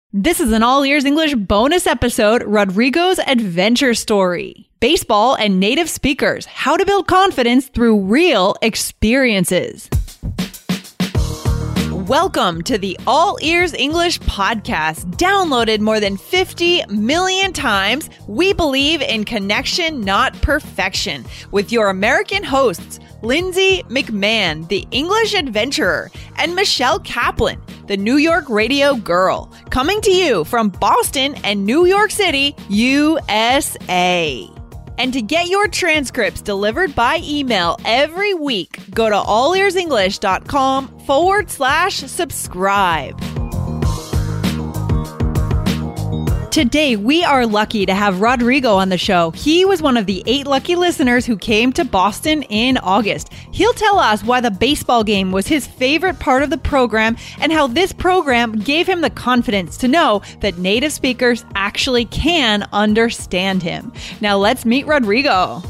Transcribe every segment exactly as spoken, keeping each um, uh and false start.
This is an All Ears English bonus episode, Rodrigo's Adventure Story. Baseball and native speakers, how to build confidence through real experiences. Welcome to the All Ears English podcast. Downloaded more than fifty million times, we believe in connection, not perfection. With your American hosts, Lindsay McMahon, the English adventurer, and Michelle Kaplan, the New York radio girl, coming to you from Boston and New York City, U S A. And to get your transcripts delivered by email every week, go to allearsenglish.com forward slash subscribe. Today, we are lucky to have Rodrigo on the show. He was one of the eight lucky listeners who came to Boston in August. He'll tell us why the baseball game was his favorite part of the program and how this program gave him the confidence to know that native speakers actually can understand him. Now let's meet Rodrigo.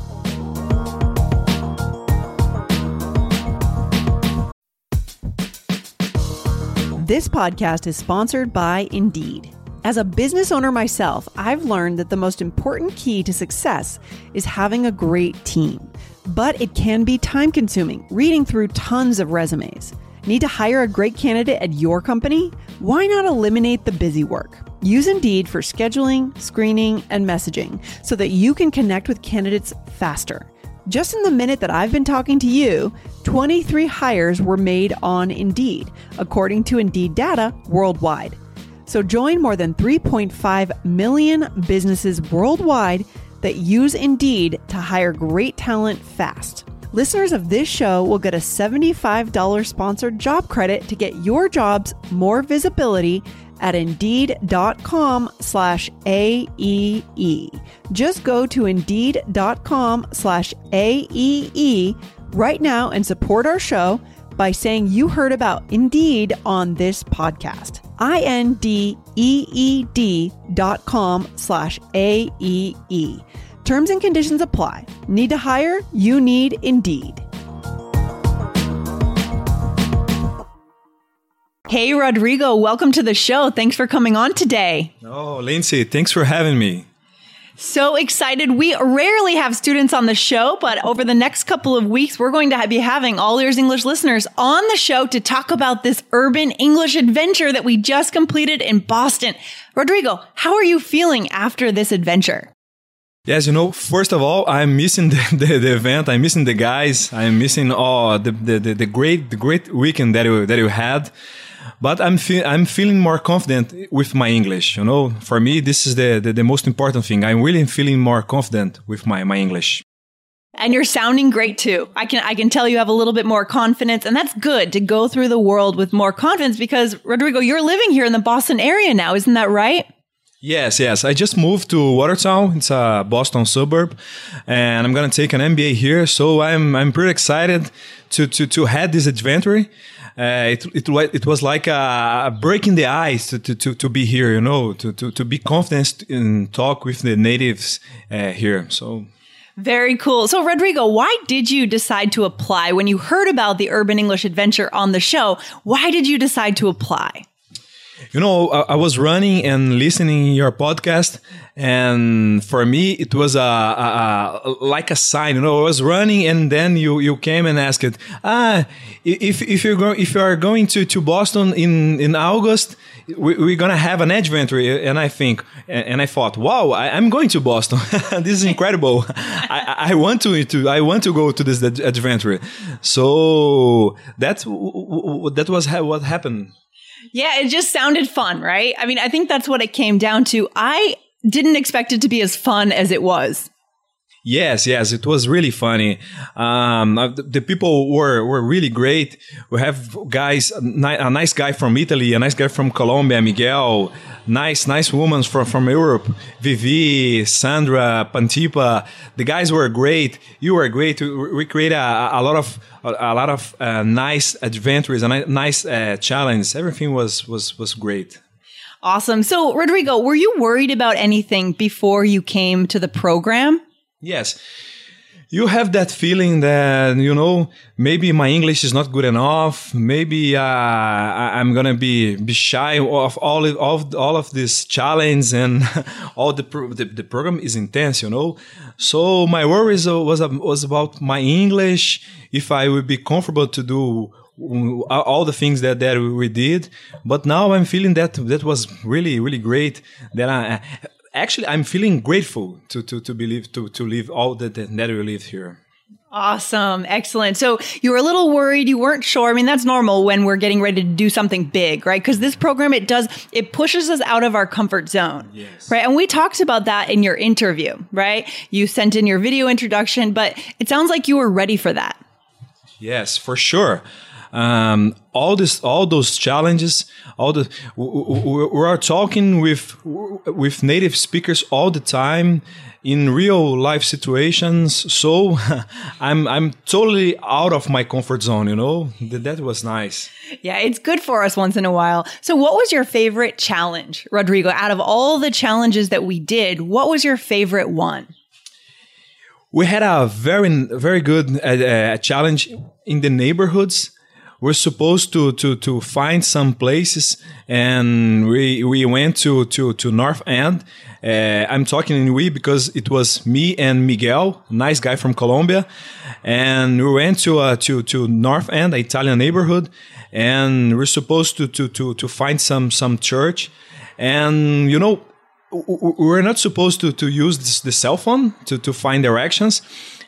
This podcast is sponsored by Indeed. As a business owner myself, I've learned that the most important key to success is having a great team. But it can be time-consuming, reading through tons of resumes. Need to hire a great candidate at your company? Why not eliminate the busy work? Use Indeed for scheduling, screening, and messaging so that you can connect with candidates faster. Just in the minute that I've been talking to you, twenty-three hires were made on Indeed, according to Indeed data worldwide. So join more than three point five million businesses worldwide that use Indeed to hire great talent fast. Listeners of this show will get a seventy-five dollars sponsored job credit to get your jobs more visibility at Indeed.com slash AEE. Just go to Indeed.com slash AEE right now and support our show by saying you heard about Indeed on this podcast. I-N-D-E-E-D dot com slash A-E-E. Terms and conditions apply. Need to hire? You need Indeed. Hey, Rodrigo, welcome to the show. Thanks for coming on today. Oh, Lindsay, thanks for having me. So excited. We rarely have students on the show, but over the next couple of weeks, we're going to be having All Ears English listeners on the show to talk about this urban English adventure that we just completed in Boston. Rodrigo, how are you feeling after this adventure? Yes, you know, first of all, I'm missing the, the, the event. I'm missing the guys. I'm missing oh, the, the, the, the great the great weekend that you, that you had. But I'm fe- I'm feeling more confident with my English. You know, for me, this is the, the, the most important thing. I'm really feeling more confident with my, my English. And you're sounding great too. I can I can tell you have a little bit more confidence, and that's good to go through the world with more confidence because, Rodrigo, you're living here in the Boston area now, isn't that right? Yes, yes. I just moved to Watertown. It's a Boston suburb, and I'm gonna take an M B A here. So I'm I'm pretty excited to to to have this adventure. Uh, it, it it was like a breaking the ice to, to, to be here, you know, to, to, to be confident and talk with the natives uh, here. So very cool. So, Rodrigo, why did you decide to apply when you heard about the Urban English Adventure on the show? Why did you decide to apply? You know, I, I was running and listening your podcast, and for me, it was a, a, a like a sign. You know, I was running, and then you, you came and asked, "Ah, if if you're going if you are going to, to Boston in, in August, we, we're gonna have an adventure." And I think, and I thought, "Wow, I, I'm going to Boston. This is incredible. I, I want to, to I want to go to this adventure." So that that was what happened. Yeah, it just sounded fun, right? I mean, I think that's what it came down to. I didn't expect it to be as fun as it was. Yes, yes, it was really funny. Um, the, the people were, were really great. We have guys, a nice guy from Italy, a nice guy from Colombia, Miguel, nice, nice women from, from Europe, Vivi, Sandra, Pantipa. The guys were great. You were great. We, we created a, a lot of a, a lot of uh, nice adventures and nice uh, challenges. Everything was was was great. Awesome. So, Rodrigo, were you worried about anything before you came to the program? Yes. you have that feeling that, you know, maybe my English is not good enough. Maybe uh, I- I'm gonna be be shy of all of all, all of this challenge, and all the, pro- the the program is intense, you know. So my worries uh, was uh, was about my English, if I would be comfortable to do uh, all the things that that we did. But now I'm feeling that that was really really great. That I. Actually, I'm feeling grateful to to to believe to to live all that that we lived here. Awesome. Excellent. So you were a little worried. You weren't sure. I mean, that's normal when we're getting ready to do something big, right? Because this program, it does, it pushes us out of our comfort zone, yes. right? And we talked about that in your interview, right? You sent in your video introduction, but it sounds like you were ready for that. Yes, for sure. Um, all this, all those challenges, all the we, we, we are talking with with native speakers all the time in real life situations. So I'm I'm totally out of my comfort zone. You know, that, that was nice. Yeah, it's good for us once in a while. So, what was your favorite challenge, Rodrigo? Out of all the challenges that we did, what was your favorite one? We had a very very good uh, challenge in the neighborhoods. We're supposed to, to, to find some places, and we we went to, to, to North End. Uh, I'm talking in we because it was me and Miguel, a nice guy from Colombia, and we went to uh, to to North End, an Italian neighborhood, and we're supposed to to to to find some some church, and you know, we're not supposed to to use this, the cell phone to to find directions.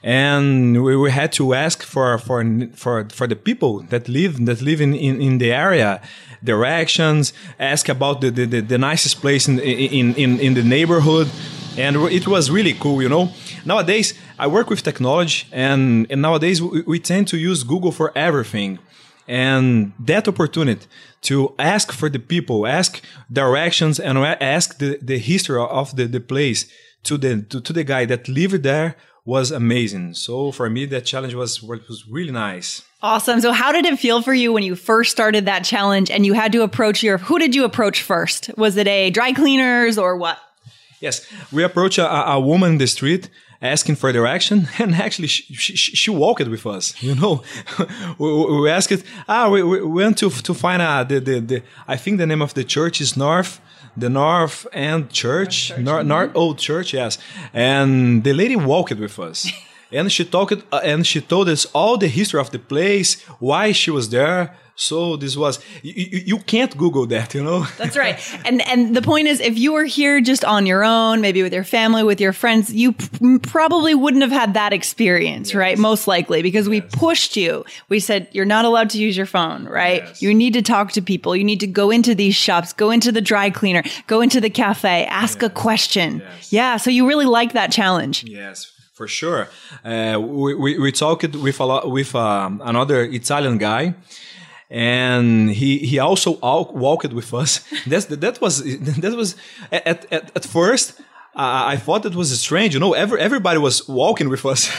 And we, we had to ask for for for for the people that live that live in, in, in the area directions, ask about the, the, the nicest place in, in in in the neighborhood, and it was really cool, you know. Nowadays I work with technology, and, and nowadays we, we tend to use Google for everything, and that opportunity to ask for the people, ask directions, and ask the, the history of the, the place to the to, to the guy that lived there was amazing. So for me, that challenge was was really nice. Awesome. So how did it feel for you when you first started that challenge and you had to approach your, who did you approach first? Was it a dry cleaners or what? Yes, we approached a, a woman in the street asking for direction, and actually she, she, she walked with us, you know. we, we asked, ah, we, we went to to find a, the, the, the, I think the name of the church is North, the North End Church, North, Church. North, North Old Church, yes. And the lady walked with us, and she talked, uh, and she told us all the history of the place, why she was there. So this was, you, you can't Google that, you know? That's right. And and the point is, if you were here just on your own, maybe with your family, with your friends, you p- probably wouldn't have had that experience, yes. right? Most likely, because yes. we pushed you. We said, you're not allowed to use your phone, right? Yes. You need to talk to people. You need to go into these shops, go into the dry cleaner, go into the cafe, ask yes. a question. Yes. Yeah. So you really like that challenge. Yes. For sure. Uh, we, we, we talked with a lot, with um, another Italian guy, and he he also walked with us. That's that was that was at at, at first uh, I thought it was strange, you know. Every everybody was walking with us,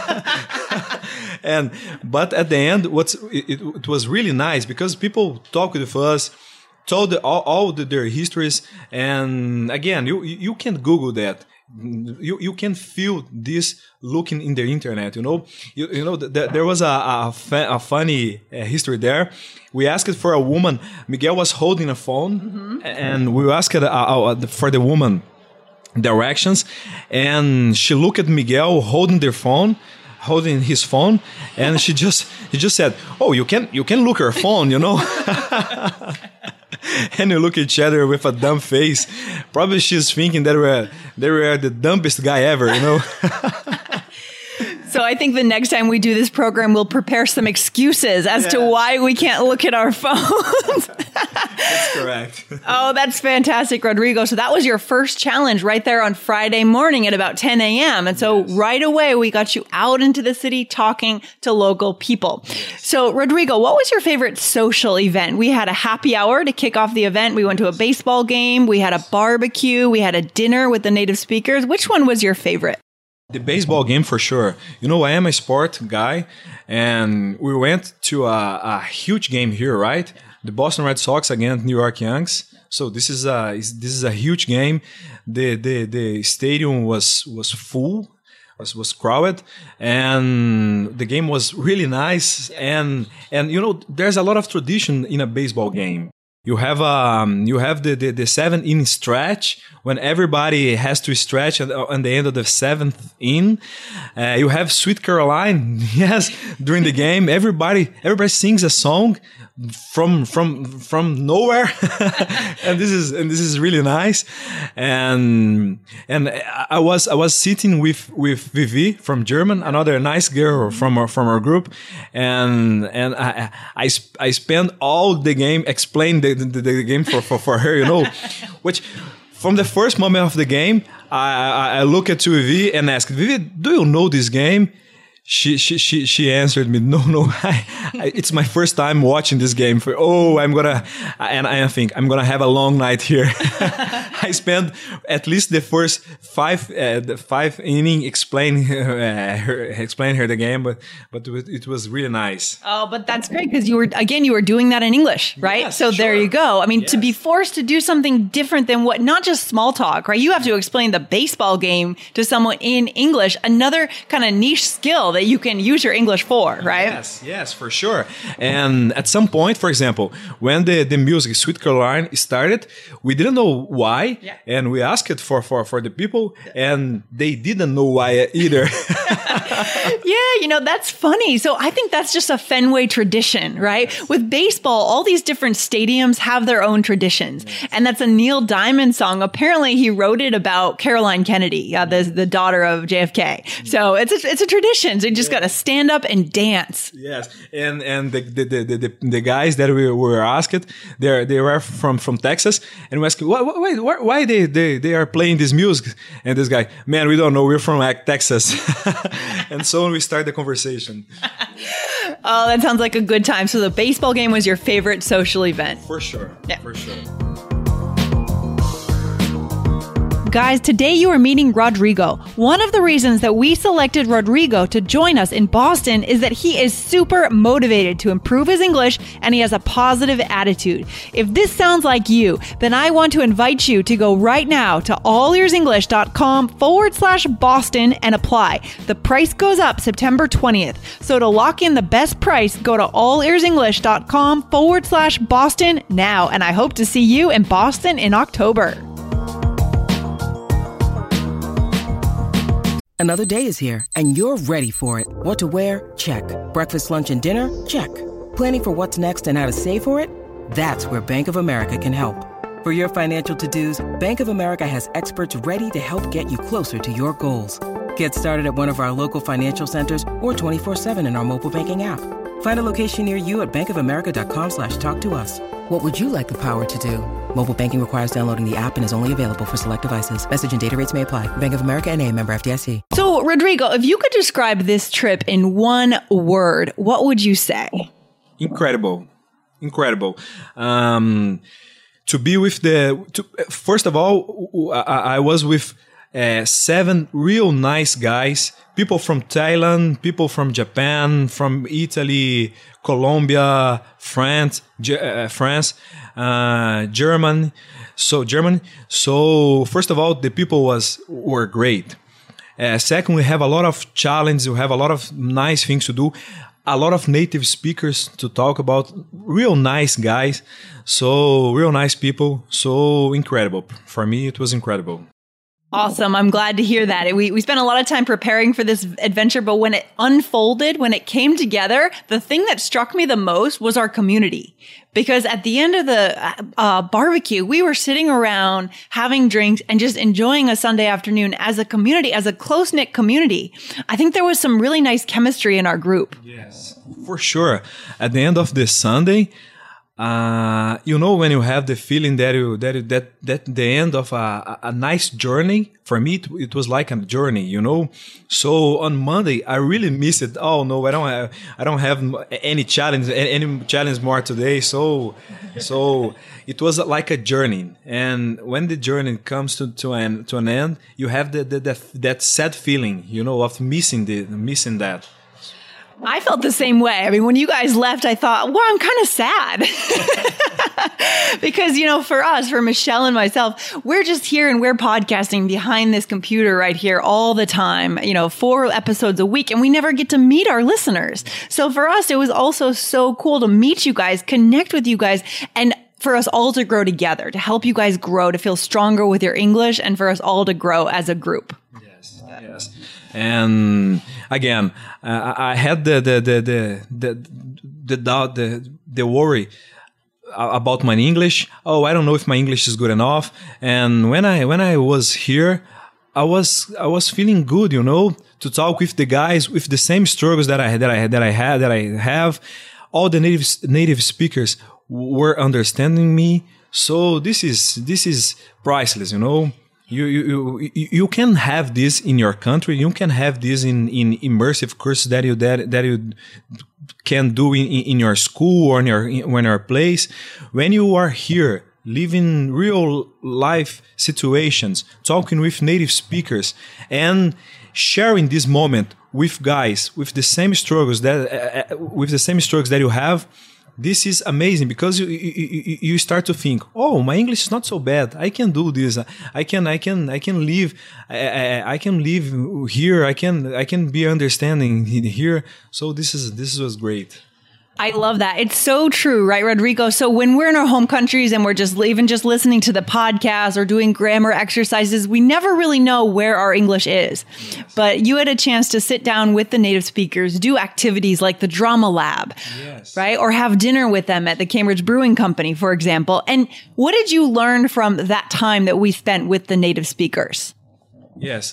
and but at the end, what's it, it was really nice because people talked with us, told the, all, all the, their histories, and again, you you can't Google that. You you can feel this looking in the internet, you know. You, you know th- th- there was a a, fa- a funny uh, history there. We asked for a woman. Miguel was holding a phone, mm-hmm. and we asked uh, uh, for the woman directions, and she looked at Miguel holding their phone, holding his phone, and she just she just said, "Oh, you can you can look her phone, you know." And we look at each other with a dumb face. Probably she's thinking that we're, that we're the dumbest guy ever, you know? So I think the next time we do this program, we'll prepare some excuses as yeah. to why we can't look at our phones. That's correct. Oh, that's fantastic, Rodrigo. So that was your first challenge right there on Friday morning at about ten a.m. And so yes. right away, we got you out into the city talking to local people. Yes. So Rodrigo, what was your favorite social event? We had a happy hour to kick off the event. We went to a baseball game. We had a barbecue. We had a dinner with the native speakers. Which one was your favorite? The baseball game for sure. You know, I am a sport guy, and we went to a, a huge game here, right? The Boston Red Sox against New York Yankees. So this is a this is a huge game. The the the stadium was was full. was was crowded, and the game was really nice. And and you know, there's a lot of tradition in a baseball game. You have um you have the the, the seven inning stretch when everybody has to stretch at, at the end of the seventh inning. Uh, you have Sweet Caroline, yes, during the game. Everybody everybody sings a song from from from nowhere, and this is and this is really nice. And and I was I was sitting with with Vivi from German, another nice girl from our, from our group, and and I I, I spent all the game explaining the, the, the game for, for, for her, you know, which from the first moment of the game, I I, I look at Vivi and asked, Vivi, do you know this game? She she she she answered me, no no, I, I, it's my first time watching this game. For oh, I'm gonna and I think I'm gonna have a long night here. I spent at least the first five uh, the five inning explaining uh, her explaining her the game, but but it was really nice. Oh, but that's great because you were again you were doing that in English, right? Yes, so sure. There you go. I mean, Yes. to be forced to do something different than what not just small talk, right? You have to explain the baseball game to someone in English, another kind of niche skill that you can use your English for, right? Yes, yes, for sure. And at some point, for example, when the, the music Sweet Caroline started, we didn't know why. Yeah. And we asked it for, for, for the people, and they didn't know why either. Yeah, you know, that's funny. So I think that's just a Fenway tradition, right? With baseball, all these different stadiums have their own traditions. And that's a Neil Diamond song. Apparently, he wrote it about Caroline Kennedy, uh, the, the daughter of J F K. So it's a, it's a tradition. So you just got to stand up and dance. Yes, and and the the, the, the, the guys that we were asked, they they were from, from Texas, and we asked, why why, why, why they, they they are playing this music? And this guy, man, we don't know, we're from like Texas. And so we start the conversation. Oh, that sounds like a good time. So the baseball game was your favorite social event. For sure, Yeah. for sure. Guys, today you are meeting Rodrigo. One of the reasons that we selected Rodrigo to join us in Boston is that he is super motivated to improve his English and he has a positive attitude. If this sounds like you, then I want to invite you to go right now to allearsenglish.com forward slash Boston and apply. The price goes up September twentieth. So to lock in the best price, go to allearsenglish.com forward slash Boston now. And I hope to see you in Boston in October. Another day is here, and you're ready for it. What to wear? Check. Breakfast, lunch, and dinner? Check. Planning for what's next and how to save for it? That's where Bank of America can help. For your financial to-dos, Bank of America has experts ready to help get you closer to your goals. Get started at one of our local financial centers or twenty-four seven in our mobile banking app. Find a location near you at bankofamerica.com slash talk to us. What would you like the power to do? Mobile banking requires downloading the app and is only available for select devices. Message and data rates may apply. Bank of America N A, member F D I C. So, Rodrigo, if you could describe this trip in one word, what would you say? Incredible, incredible. Um, to be with the to, first of all, I, I was with uh, seven real nice guys. People from Thailand, people from Japan, from Italy, Colombia, France, G- uh, France, uh, German. So German. So first of all, the people was were great. Uh, second, we have a lot of challenges. We have a lot of nice things to do. A lot of native speakers to talk about. Real nice guys. So real nice people. So incredible. For me, it was incredible. Awesome. I'm glad to hear that. We we spent a lot of time preparing for this adventure, but when it unfolded, when it came together, the thing that struck me the most was our community. Because at the end of the uh, barbecue, we were sitting around having drinks and just enjoying a Sunday afternoon as a community, as a close-knit community. I think there was some really nice chemistry in our group. Yes, for sure. At the end of the Sunday, Uh, you know, when you have the feeling that you that you, that that the end of a, a nice journey. For me, it, it was like a journey, you know. So on Monday, I really miss it. Oh no, I don't have I don't have any challenge any challenge more today. So so it was like a journey, and when the journey comes to to an to an end, you have the, the, the that sad feeling, you know, of missing the missing that. I felt the same way. I mean, when you guys left, I thought, well, I'm kind of sad. Because, you know, for us, for Michelle and myself, we're just here and we're podcasting behind this computer right here all the time, you know, four episodes a week, and we never get to meet our listeners. So for us, it was also so cool to meet you guys, connect with you guys, and for us all to grow together, to help you guys grow, to feel stronger with your English, and for us all to grow as a group. Yes, yes. And again, uh, I had the the the the the the doubt, the the worry about my English. Oh, I don't know if my English is good enough. And when I when I was here, I was I was feeling good, you know, to talk with the guys with the same struggles that I that I that I had that I have. All the native native speakers were understanding me. So this is this is priceless, you know. You you you you can have this in your country. You can have this in, in immersive courses that you that, that you can do in, in your school or in your in your place. When you are here, living real life situations, talking with native speakers, and sharing this moment with guys with the same struggles that uh, with the same struggles that you have. This is amazing because you, you you start to think, oh, my English is not so bad. I can do this. I can I can I can live. I, I can live here. I can I can be understanding here. So this is this was great. I love that. It's so true, right, Rodrigo? So when we're in our home countries and we're just even just listening to the podcast or doing grammar exercises, we never really know where our English is. Yes. But you had a chance to sit down with the native speakers, do activities like the drama lab, yes. right? Or have dinner with them at the Cambridge Brewing Company, for example. And what did you learn from that time that we spent with the native speakers? Yes.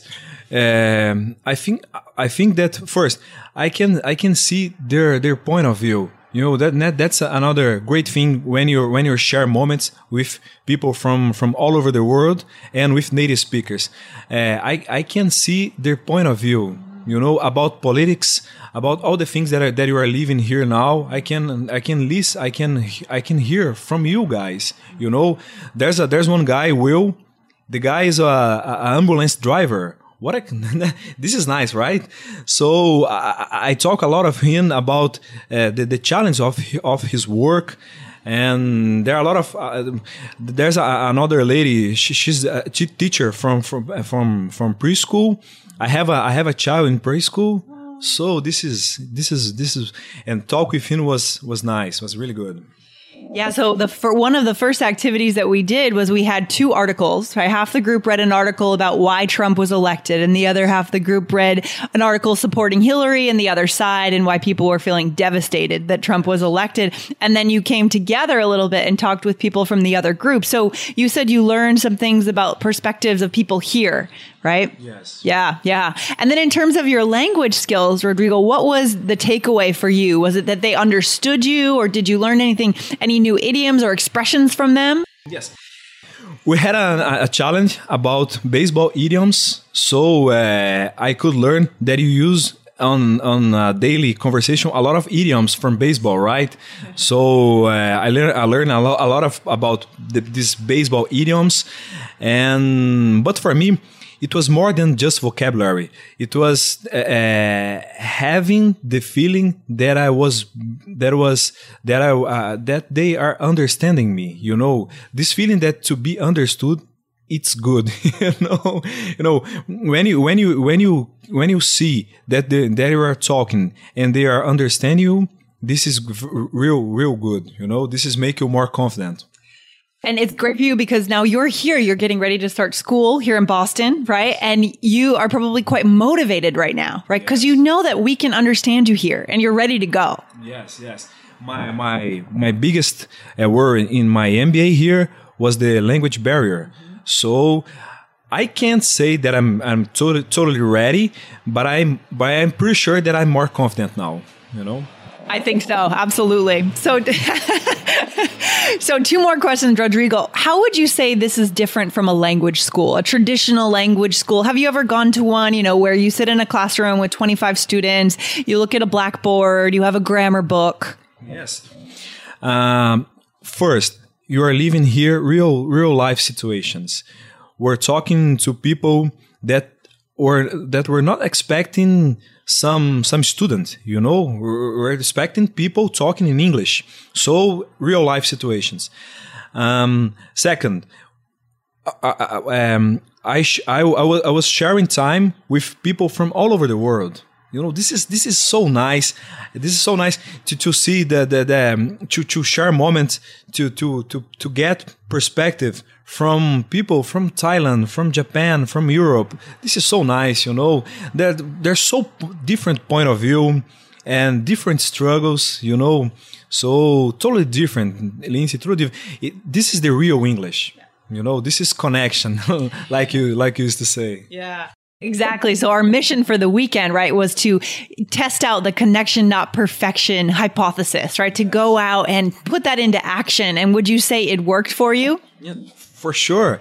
Um, I think I think that first I can I can see their their point of view. You know, that that's another great thing when you when you share moments with people from, from all over the world and with native speakers. Uh, I I can see their point of view. You know, about politics, about all the things that are, that you are living here now. I can I can listen. I can I can hear from you guys. You know, there's a there's one guy, Will. The guy is a, a ambulance driver. What a, this is nice, right? So I, I talk a lot of him about uh, the, the challenge of of his work, and there are a lot of uh, there's a, another lady. She, she's a teacher from from from from preschool. I have a I have a child in preschool. So this is this is this is and talk with him was was nice. Was really good. Yeah. So the for one of the first activities that we did was we had two articles, right? Half the group read an article about why Trump was elected, and the other half the group read an article supporting Hillary and the other side, and why people were feeling devastated that Trump was elected. And then you came together a little bit and talked with people from the other group. So you said you learned some things about perspectives of people here, right? Yes. Yeah. Yeah. And then in terms of your language skills, Rodrigo, what was the takeaway for you? Was it that they understood you, or did you learn anything, any new idioms or expressions from them? Yes. We had a, a challenge about baseball idioms. So uh, I could learn that you use on on a daily conversation a lot of idioms from baseball, right? Okay. So uh, I learned I learned a lot a lot of about the, these baseball idioms, and but for me, it was more than just vocabulary. It was uh, having the feeling that I was that was that I uh, that they are understanding me. You know, this feeling that to be understood, it's good. you know, you know when you when you when you when you see that they, that you are talking and they are understanding you, this is real real good. You know, this is make you more confident. And it's great for you because now you're here, you're getting ready to start school here in Boston, right? And you are probably quite motivated right now, right? Because yes. you know that we can understand you here and you're ready to go. Yes, yes. My my my biggest uh, worry in my M B A here was the language barrier. Mm-hmm. So I can't say that I'm I'm totally totally ready, but I'm but I'm pretty sure that I'm more confident now, you know? I think so. Absolutely. So, so two more questions, Rodrigo. How would you say this is different from a language school, a traditional language school? Have you ever gone to one, you know, where you sit in a classroom with twenty-five students, you look at a blackboard, you have a grammar book? Yes. Um, first, you are living here real, real life situations. We're talking to people that or that were not expecting some some student, you know, we're expecting people talking in English. So real life situations. Um, second, I, I, um, I, sh- I, I, w- I was sharing time with people from all over the world. You know, this is this is so nice. This is so nice to, to see the the, the um, to to share moments to to to to get perspective from people from Thailand, from Japan, from Europe. This is so nice. You know, that there's so different point of view and different struggles. You know, so totally different. Lindsay, totally different. It, this is the real English. You know, this is connection, like you like you used to say. Yeah. Exactly. So our mission for the weekend, right, was to test out the connection, not perfection hypothesis, right? To go out and put that into action. And would you say it worked for you? Yeah, for sure.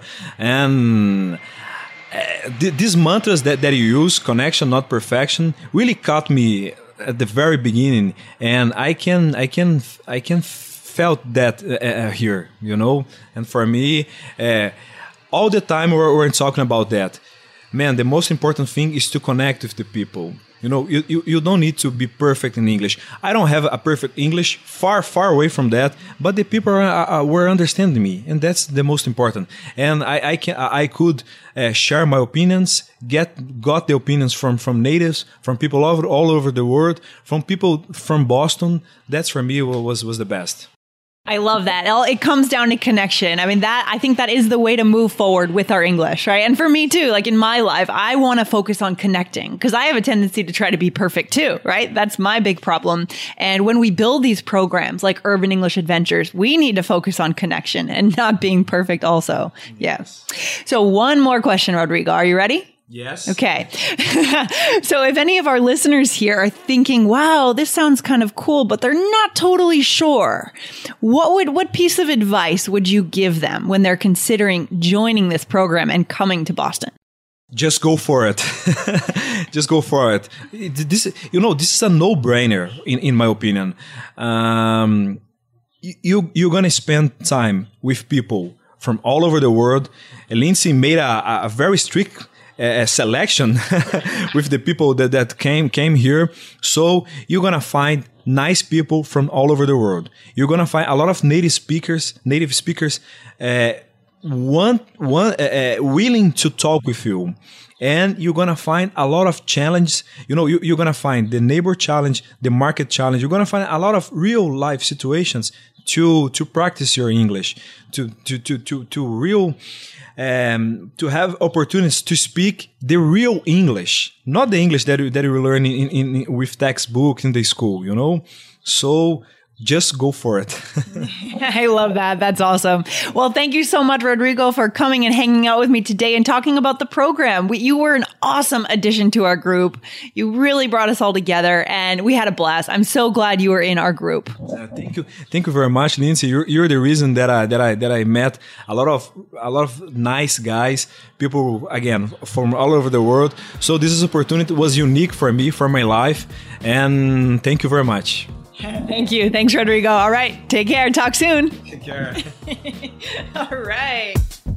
And uh, th- these mantras that, that you use, connection, not perfection, really caught me at the very beginning. And I can, I can, I can felt that uh, here, you know. And for me, uh, all the time we're, we're talking about that. Man, the most important thing is to connect with the people. You know, you, you, you don't need to be perfect in English. I don't have a perfect English, far, far away from that. But the people are, are, were understanding me, and that's the most important. And I, I can, I could uh, share my opinions, get got the opinions from, from natives, from people all over, all over the world, from people from Boston. That's for me was was the best. I love that. It comes down to connection. I mean, that I think that is the way to move forward with our English, right? And for me too, like in my life, I want to focus on connecting because I have a tendency to try to be perfect too, right? That's my big problem. And when we build these programs like Urban English Adventures, we need to focus on connection and not being perfect also. Yes. Yeah. So one more question, Rodrigo. Are you ready? Yes. Okay. So if any of our listeners here are thinking, wow, this sounds kind of cool, but they're not totally sure, what would, what piece of advice would you give them when they're considering joining this program and coming to Boston? Just go for it. Just go for it. This, you know, this is a no-brainer in, in my opinion. Um, you, you're going to spend time with people from all over the world. Lindsay made a, a very strict a selection with the people that, that came came here. So you're going to find nice people from all over the world. You're going to find a lot of native speakers, native speakers, uh, want, want, uh, uh, willing to talk with you. And you're going to find a lot of challenges. You know, you, you're going to find the neighbor challenge, the market challenge. You're going to find a lot of real life situations to, to practice your English, to, to, to, to, to real, Um, to have opportunities to speak the real English, not the English that you, that you learn in, in, in with textbooks in the school, you know. So just go for it. I love that. That's awesome. Well, thank you so much, Rodrigo, for coming and hanging out with me today and talking about the program. We, you were an awesome addition to our group. You really brought us all together and we had a blast. I'm so glad you were in our group. Uh, thank you. Thank you very much, Lindsay. You're, you're the reason that I, that I, that I met a lot of, a lot of nice guys, people, again, from all over the world. So this opportunity was unique for me, for my life. And thank you very much. Thank you. Thanks, Rodrigo. All right. Take care. Talk soon. Take care. All right.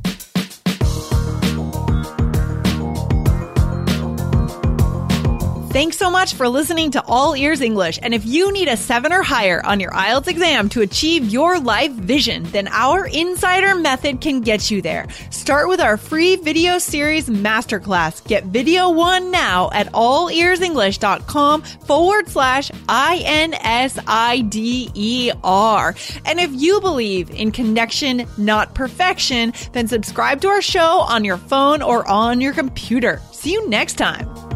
Thanks so much for listening to All Ears English. And if you need a seven or higher on your I E L T S exam to achieve your life vision, then our Insider Method can get you there. Start with our free video series masterclass. Get video one now at allearsenglish.com forward slash I N S I D E R. And if you believe in connection, not perfection, then subscribe to our show on your phone or on your computer. See you next time.